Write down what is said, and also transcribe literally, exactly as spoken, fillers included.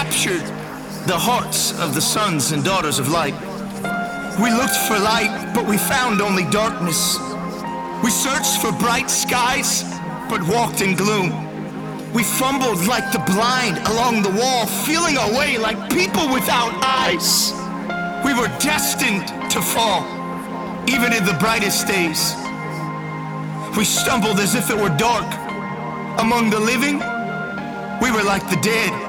captured the hearts of the sons and daughters of light. We looked for light, but we found only darkness. We searched for bright skies, but walked in gloom. We fumbled like the blind along the wall, feeling our way like people without eyes. We were destined to fall, even in the brightest days. We stumbled as if it were dark. Among the living, we were like the dead.